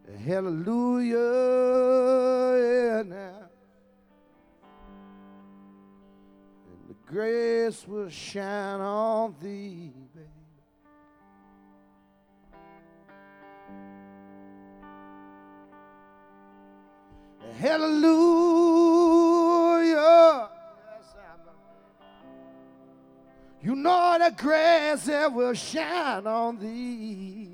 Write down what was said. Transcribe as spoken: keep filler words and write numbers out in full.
Hallelujah, yeah, now. And the grace will shine on thee, baby. Hallelujah. Yes, I know. You know the grace that will shine on thee.